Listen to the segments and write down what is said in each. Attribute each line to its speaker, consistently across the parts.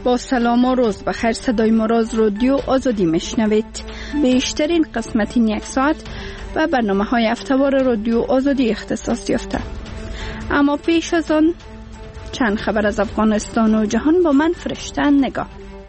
Speaker 1: با سلام و روز بخیر. صدای ما را از رادیو آزادی میشنوید. بیشترین قسمت این یک ساعت و برنامه‌های هفته‌وار رادیو آزادی اختصاص یافته. اما پیش از آن چند خبر از افغانستان و جهان با من فرشته نگاه.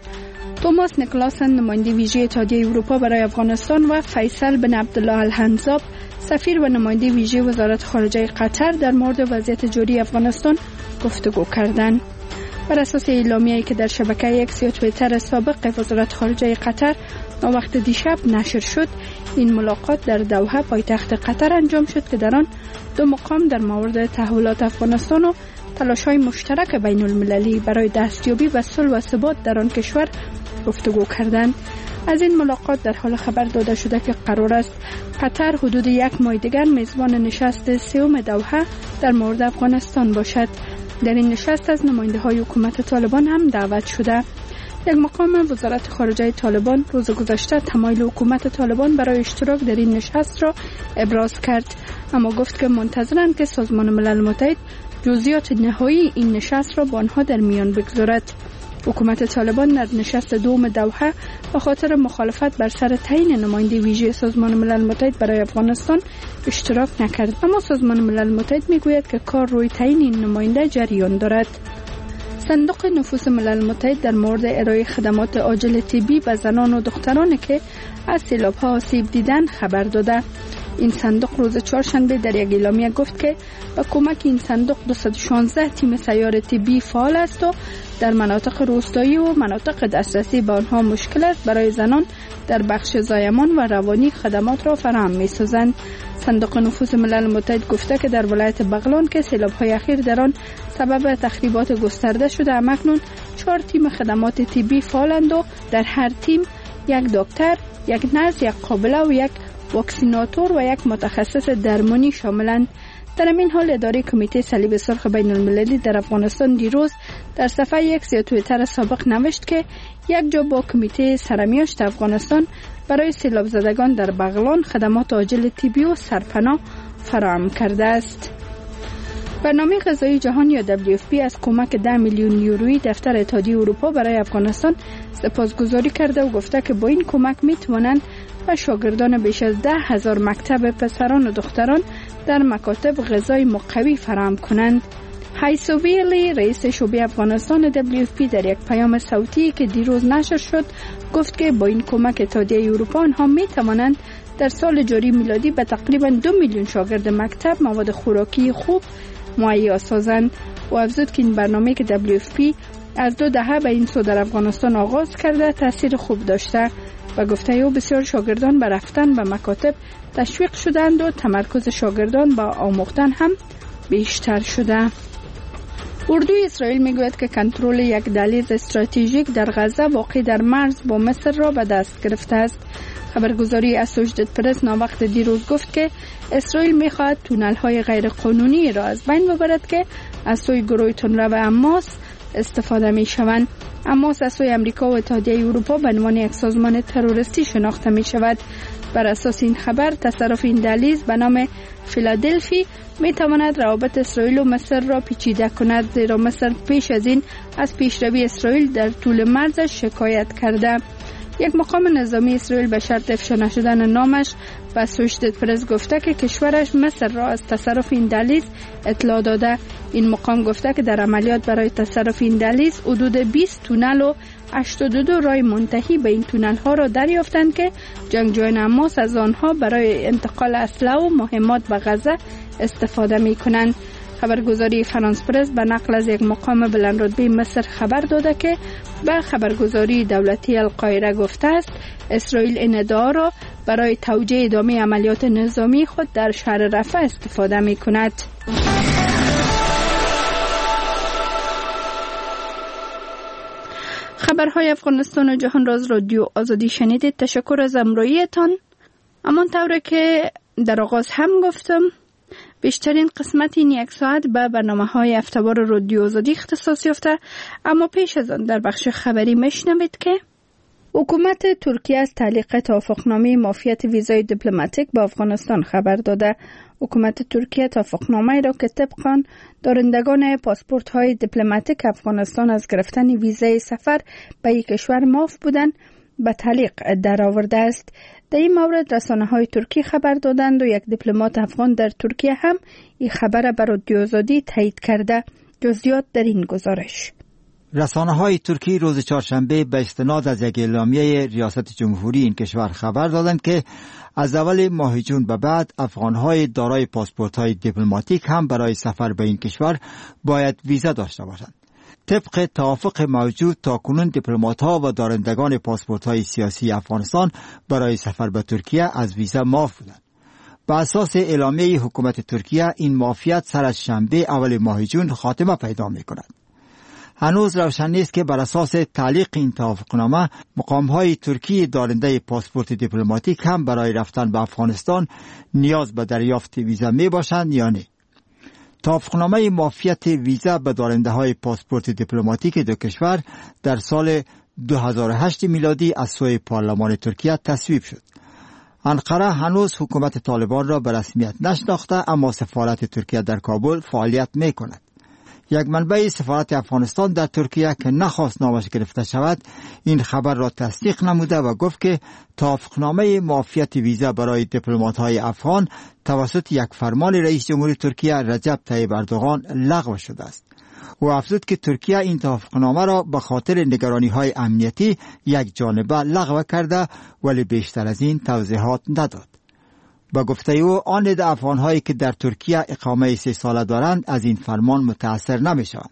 Speaker 1: توماس نیکلاسن نماینده ویژه اتحادیه اروپا برای افغانستان و فیصل بن عبدالله الحنزاب سفیر و نماینده ویژه وزارت خارجه قطر در مورد وضعیت جاری افغانستان گفتگو کردند. بر اساس اعلامیه‌ای که در شبکه اکس یا توییتر سابق وزارت خارجه قطر وقت دیشب نشر شد، این ملاقات در دوحه پایتخت قطر انجام شد که در آن دو مقام در مورد تحولات افغانستان و تلاش‌های مشترک بین المللی برای دستیابی به صلح و ثبات در آن کشور گفتگو کردند. از این ملاقات در حال خبر داده شده که قرار است قطر حدود یک ماه دیگر میزبان نشست سوم دوحه در مورد افغانستان باشد. در این نشست از نماینده‌های حکومت طالبان هم دعوت شده. یک مقام وزارت خارجه طالبان روز گذشته تمایل حکومت طالبان برای اشتراک در این نشست را ابراز کرد، اما گفت که منتظرند که سازمان ملل متحد جزئیات نهایی این نشست را با آنها در میان بگذارد. حکومت طالبان در نشست دوم دوحه به خاطر مخالفت بر سر تعیین نماینده ویژه سازمان ملل متحد برای افغانستان اشتراک نکرد، اما سازمان ملل متحد میگوید که کار روی تعیین این نماینده جریان دارد. صندوق نفوس ملل متحد در مورد ارائه خدمات عاجل طبی به زنان و دخترانی که از سیلاب‌ها آسیب دیدند خبر داده. این صندوق روز چهارشنبه در یک اعلامیه گفت که با کمک این صندوق 216 تیم سیار طبی فعال است و در مناطق روستایی و مناطق دسترسی به آنها مشکل است برای زنان در بخش زایمان و روانی خدمات را فراهم می‌سازند. صندوق نفوس ملل متحد گفته که در ولایت بغلان که سیلاب‌های اخیر در آن سبب تخریبات گسترده شده، اکنون 4 تیم خدمات طبی فعالند و در هر تیم یک دکتر، یک نرس، یک قابله و یک واکسیناتور و یک متخصص درمانی شاملند. در این حال اداره کمیته صلیب سرخ بین المللی در افغانستان دیروز در صفحه اکس یا توییتر سابق نوشت که یک جا با کمیته سرمیاشت افغانستان برای سیلاب زدگان در بغلان خدمات عاجل طبی و سرپناه فراهم کرده است. برنامه غذایی جهان یا WFP از کمک 10 میلیون یورویی دفتر اتحادیه اروپا برای افغانستان سپاسگزاری کرده و گفته که با این کمک میتوانند و شاگردان بیش از 10,000 مکتب پسران و دختران در مکاتب غذای مقوی فراهم کنند. هایسوویلی رئیس شعبه افغانستان WFP در یک پیام صوتی که دیروز نشر شد گفت که با این کمک اتحادیه اروپا آنها می توانند در سال جاری میلادی به تقریبا 2 میلیون شاگرد مکتب مواد خوراکی خوب مهیا سازند و افزود که این برنامه که WFP از 2 دهه به این سو در افغانستان آغاز کرده تاثیر خوب داشته و گفته او بسیار شاگردان به رفتن به مکاتب تشویق شدند و تمرکز شاگردان با آموختن هم بیشتر شده. اردوی اسرائیل میگوید که کنترل یک دهلیز استراتژیک در غزه واقع در مرز با مصر را به دست گرفته است. خبرگزاری اسوشیتد پرس ناوقت دیروز گفت که اسرائیل میخواهد تونل‌های غیر قانونی را از بین ببرد که از سوی گروه تندرو حماس استفاده میشوند. حماس از سوی امریکا و اتحادیه اروپا به عنوان یک سازمان تروریستی شناخته می شود. بر اساس این خبر تصرف این دهلیز به نام فیلادلفی می تواند روابط اسرائیل و مصر را پیچیده کند، زیرا مصر پیش از این از پیشروی اسرائیل در طول مرزش شکایت کرده. یک مقام نظامی اسرائیل به شرط افشا نشدن نامش به اسوشیتد پرس گفته که کشورش مصر را از تصرف این دهلیز اطلاع داده. این مقام گفته که در عملیات برای تصرف این دهلیز حدود 20 تونل و 82 راه منتهی به این تونل ها را دریافتند که جنگجویان حماس از آنها برای انتقال اسلحه و مهمات به غزه استفاده می کنند. خبرگزاری فرانس پرس به نقل از یک مقام بلندرتبه مصر خبر داده که به خبرگزاری دولتی القاهره گفته است اسرائیل این ادعا را برای توجیه ادامه عملیات نظامی خود در شهر رفح استفاده می کند. خبرهای افغانستان و جهان را از رادیو آزادی شنیدید. تشکر از همراهیتان. همانطور که در آغاز هم گفتم بیشترین قسمت این یک ساعت به برنامه‌های هفته‌وار رادیو آزادی اختصاص یافته، اما پیش از آن در بخش خبری میشنوید که حکومت ترکیه از تعلیق توافقنامه معافیت ویزای دیپلماتیک با افغانستان خبر داده. حکومت ترکیه توافقنامه را که طبق آن دارندگان پاسپورت‌های دیپلماتیک افغانستان از گرفتن ویزای سفر به یک کشور معاف بودند به تعلیق درآورده است. در این مورد رسانه‌های ترکی خبر دادند و یک دیپلمات افغان در ترکیه هم این خبر به رادیو آزادی تایید کرده. جزئیات در این گزارش.
Speaker 2: رسانه‌های ترکی روز چهارشنبه به استناد از یک اعلامیه ریاست جمهوری این کشور خبر دادند که از اول ماه جون به بعد افغان‌های دارای پاسپورت‌های دیپلماتیک هم برای سفر به این کشور باید ویزا داشته باشند. طبق توافق موجود تاکنون دیپلمات‌ها و دارندگان پاسپورت‌های سیاسی افغانستان برای سفر به ترکیه از ویزا معاف بودند. بر اساس اعلامیه حکومت ترکیه این معافیت سر از شنبه اول ماه جون خاتمه پیدا می‌کند. هنوز روشن نیست که بر اساس تعلیق این توافقنامه مقام‌های ترکی دارنده پاسپورت دیپلماتیک هم برای رفتن به افغانستان نیاز به دریافت ویزا می باشند یا نه. توافقنامه معافیت ویزا به دارنده‌های پاسپورت دیپلماتیک دو کشور در سال 2008 میلادی از سوی پارلمان ترکیه تصویب شد. انقره هنوز حکومت طالبان را به رسمیت نشناخته، اما سفارت ترکیه در کابل فعالیت می کند. یک منبع سفارت افغانستان در ترکیه که نخواست نامش گرفته شود این خبر را تصدیق نموده و گفت که توافقنامه معافیت ویزا برای دیپلمات‌های افغان توسط یک فرمان رئیس جمهور ترکیه رجب طیب اردوغان لغو شده است. او افزود که ترکیه این توافقنامه را به خاطر نگرانی‌های امنیتی یک جانبه لغو کرده، ولی بیشتر از این توضیحات نداد. با گفته او آن عده افغان‌هایی که در ترکیه اقامه 3 ساله دارند از این فرمان متأثر نمی‌شوند.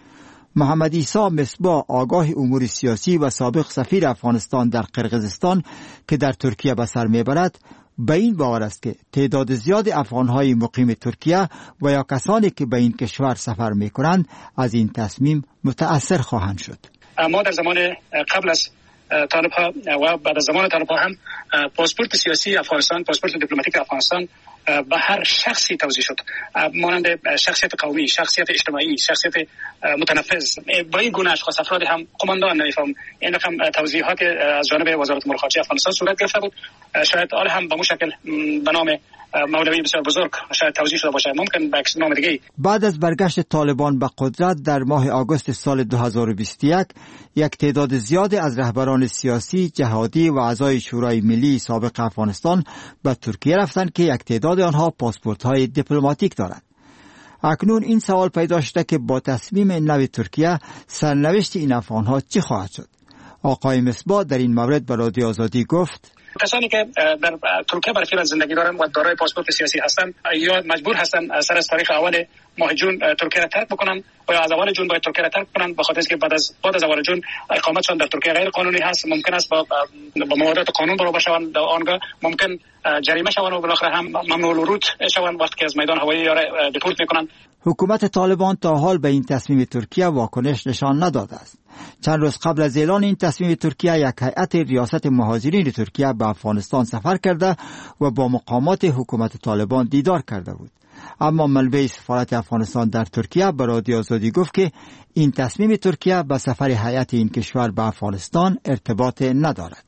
Speaker 2: محمد عیسی مصباح آگاه امور سیاسی و سابق سفیر افغانستان در قرقیزستان که در ترکیه به سر میبرد به این باور است که تعداد زیاد افغان‌های مقیم ترکیه و یا کسانی که به این کشور سفر می‌کنند از این تصمیم متأثر خواهند شد.
Speaker 3: ما در زمان قبل از طالب‌ها و بعد از زمان طالب‌ها هم پاسپورت سیاسی افغانستان، پاسپورت دیپلماتیک افغانستان به هر شخصی توزیع شد، مانند شخصیت قومی، شخصیت اجتماعی، شخصیت متنفذ. با این گونه اشخاص افراد هم قماندان نمیفهم این رقم توضیحات از جانب وزارت امور خارجه افغانستان صورت گرفته بود. شاید آن هم به مشکل به نام مولوی بسیار بزرگ شاید توضیح شده باشه، ممکن به عکس نام دیگه.
Speaker 2: بعد از برگشت طالبان به قدرت در ماه آگوست سال 2021 یک تعداد زیاد از رهبران سیاسی، جهادی و اعضای شورای ملی سابق افغانستان به ترکیه رفتند که یک تعداد آنها پاسپورت‌های دیپلماتیک دارند. اکنون این سوال پیدا شده که با تصمیم نو ترکیه سرنوشت این افغان‌ها چی خواهد شد؟ آقای مصباح در این مورد به رادیو آزادی گفت:
Speaker 3: کسانی که در ترکیه برای فعل زندگی دارند و دارای پاسپورت سیاسی هستند یا مجبور هستند سر از تاریخ اول ماه جون ترکیه را ترک بکنند و یا از اول جون باید ترکیه را ترک کنند، بخاطر اینکه بعد از اول جون اقامتشان در ترکیه غیر قانونی هست. ممکن است با موارد قانون برابر شوند، آنگاه ممکن جریمه شوند و بالاخره هم ممنوع الورود شوند وقتی که از میدان هوایی یا دیپورت میکنند.
Speaker 2: حکومت طالبان تا حال به این تصمیم ترکیه واکنش نشان نداده است. چند روز قبل از اعلان این تصمیم ترکیه یک هیئت ریاست مهاجرین ترکیه به افغانستان سفر کرده و با مقامات حکومت طالبان دیدار کرده بود. اما منبع سفارت افغانستان در ترکیه به رادیو آزادی گفت که این تصمیم ترکیه به سفر هیئت این کشور به افغانستان ارتباط ندارد.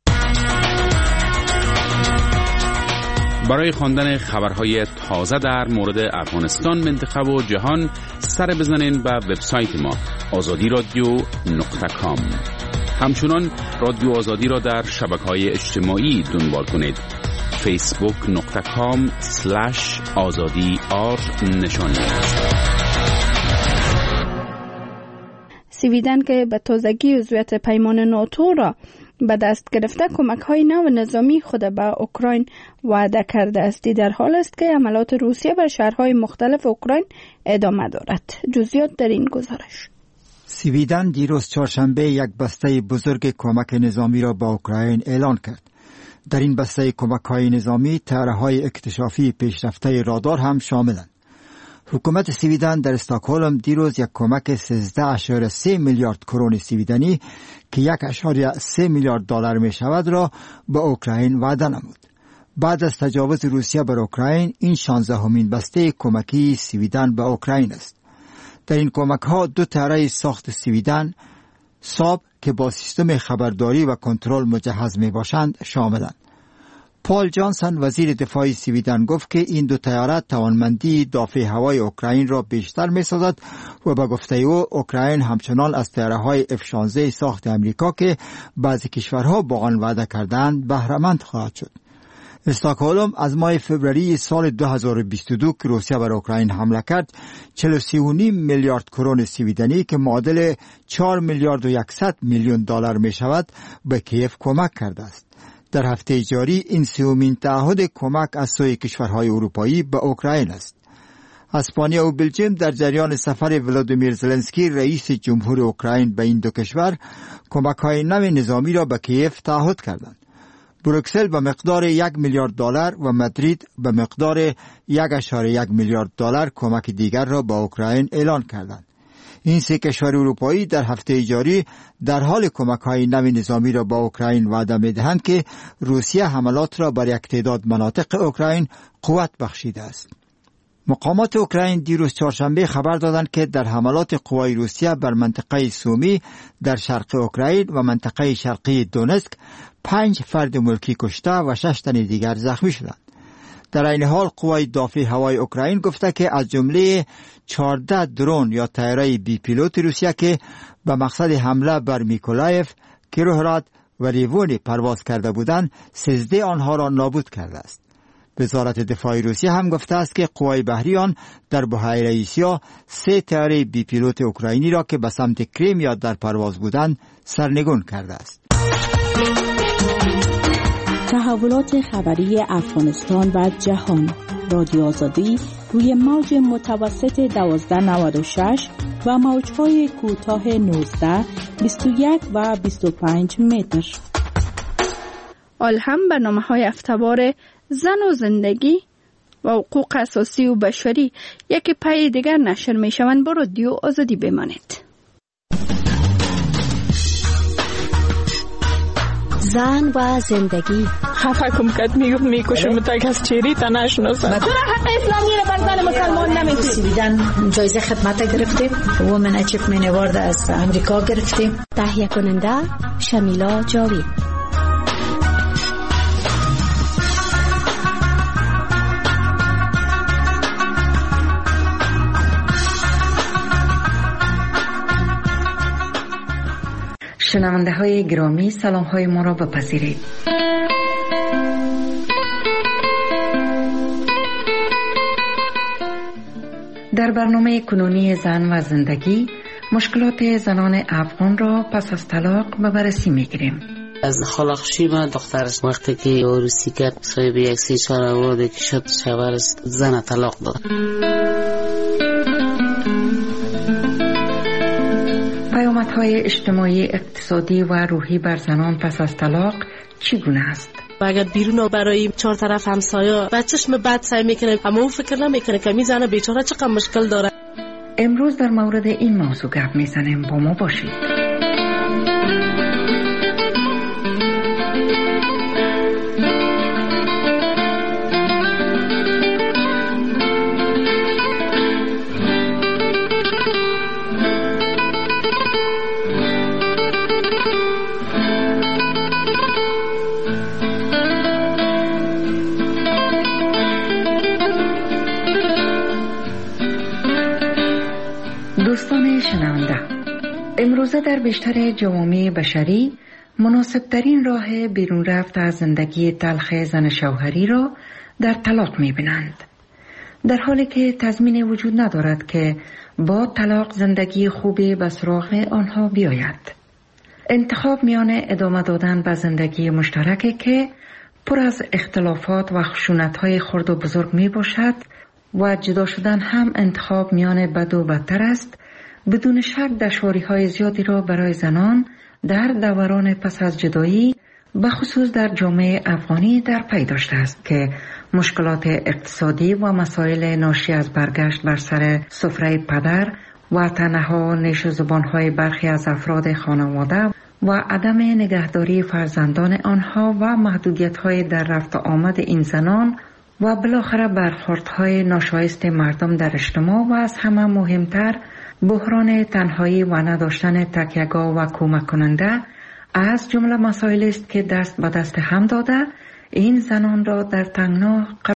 Speaker 4: برای خواندن خبرهای تازه در مورد افغانستان، منطقه و جهان سر بزنین به وبسایت ما azadiradio.com. همچنان رادیو آزادی را در شبکه‌های اجتماعی دنبال کنید. facebook.com/azadi_r
Speaker 1: سویدن که به تازگی عضویت پیمان ناتو را به دست گرفته کمک‌های نو نظامی خود به اوکراین وعده کرده است. در حال است که حملات روسیه بر شهرهای مختلف اوکراین ادامه دارد. جزئیات در این گزارش.
Speaker 2: سویدن دیروز چهارشنبه یک بسته بزرگ کمک نظامی را به اوکراین اعلان کرد. در این بسته کمک‌های نظامی طرح‌های اکتشافی پیشرفته رادار هم شاملند. حکومت سویدن در استکهلم دیروز یک کمک 13.3 میلیارد کرون سویدنی که 1.3 میلیارد دلار می شود را به اوکراین وعده نمود. بعد از تجاوز روسیه بر اوکراین این 16مین بسته کمکی سویدن به اوکراین است. در این کمک ها 2 طرح ساخت سویدن ساب که با سیستم خبرداری و کنترل مجهز می باشند شاملند. پال جانسون وزیر دفاع سویدن گفت که این دو طیاره توانمندی دافع هوای اوکراین را بیشتر می سازد و به گفته او اوکراین همچنان از طیاره‌های F-16 ساخت امریکا که بعضی کشورها با آن وعده کردند بهره مند خواهد شد. استکهلم از ماه فوریه سال 2022 که روسیه بر اوکراین حمله کرد 43.5 میلیارد کرون سویدنی که معادل 4 میلیارد و 100 میلیون دلار می شود به کیف کمک کرده است. در هفته جاری این سومین تعهد کمک از سوی کشورهای اروپایی به اوکراین است. اسپانیا و بلژیم در جریان سفر ولادیمیر زلنسکی رئیس جمهور اوکراین به این دو کشور کمک‌های نو نظامی را به کیف تعهد کردند. بروکسل به مقدار 1 میلیارد دلار و مادرید به مقدار 1.1 میلیارد دلار کمک دیگر را به اوکراین اعلان کردند. این سه کشور اروپایی در هفته جاری در حال کمک‌های نو نظامی را با اوکراین وعده می‌دهند که روسیه حملات را بر یک تعداد مناطق اوکراین قوت بخشیده است. مقامات اوکراین دیروز چهارشنبه خبر دادند که در حملات قوای روسیه بر منطقه سومی در شرق اوکراین و منطقه شرقی دونتسک 5 فرد ملکی کشته و 6 تن دیگر زخمی شدند. در این حال قوای دافع هوای اوکراین گفته که از جمله 14 درون یا طیاره بی پیلوت روسیه که به مقصد حمله بر میکولایف، کیروهراد و ریوون پرواز کرده بودند 13 آنها را نابود کرده است. وزارت دفاع روسیه هم گفته است که قوای بحری آن در بحیره ایسیا 3 طیاره بی پیلوت اوکراینی را که به سمت کریمیا در پرواز بودند سرنگون کرده است.
Speaker 5: تحولات خبری افغانستان و جهان. رادیو آزادی روی موج متوسط 1296 و موج‌های کوتاه 19، 21 و 25 متر.
Speaker 1: هم برنامه‌های افتوار زن و زندگی و حقوق اساسی و بشری یکی پای دیگر نشر می‌شوند. با رادیو آزادی بمانید.
Speaker 6: زن و زندگی.
Speaker 7: خفه کم کد میکشم تا کس چیری تا نشناسم.
Speaker 6: تو حق اسلامی رو بر زن مسلمان نمیتونی. سویدن جایزه خدمت گرفتیم. وومن اچیومنت اوارد از امریکا گرفتیم. تهیه کننده شمیلا جاوید.
Speaker 8: شنونده های گرامی، سلام های ما را بپذیرید. در برنامه کنونی زن و زندگی مشکلات زنان افغان را پس از طلاق به بررسی میگیریم.
Speaker 9: از خلاقشی من دخترش وقتی که عروسی کرد صاحب یک 3-4 آورده که شد شوهر زن طلاق داد.
Speaker 8: پیامدهای اجتماعی، اقتصادی و روحی بر زنان پس از طلاق چگونه است؟
Speaker 10: اگر بیرون برای 4 طرف همسایه و چشم بد سعی میکنه اما او فکر نمیکنه که می زنه بیچاره چقدر مشکل داره.
Speaker 8: امروز در مورد این موضوع گپ میزنیم، با ما باشید. دوستان شنونده، امروزه در بیشتر جوامع بشری مناسبترین راه بیرون رفت از زندگی تلخ زن شوهری را در طلاق می‌بینند، در حالی که تضمین وجود ندارد که با طلاق زندگی خوبی به سراغ آنها بیاید. انتخاب میان ادامه دادن به زندگی مشترکی که پر از اختلافات و خشونت‌های خرد و بزرگ میباشد و جدا شدن هم انتخاب میان بد و بدتر است، بدون شک دشواری‌های زیادی را برای زنان در دوران پس از جدایی به خصوص در جامعه افغانی در پی داشته است که مشکلات اقتصادی و مسائل ناشی از برگشت بر سر سفره پدر و تنها نیش و زبان‌های برخی از افراد خانواده و عدم نگهداری فرزندان آنها و محدودیت‌های در رفت و آمد این زنان و بالاخره برخوردهای ناشایست مردم در اجتماع و از همه مهمتر بحران تنهایی و نداشتن تکیه‌گاه و کمک کننده از جمله مسائل است که دست به دست هم داده این زنان را در تنگنا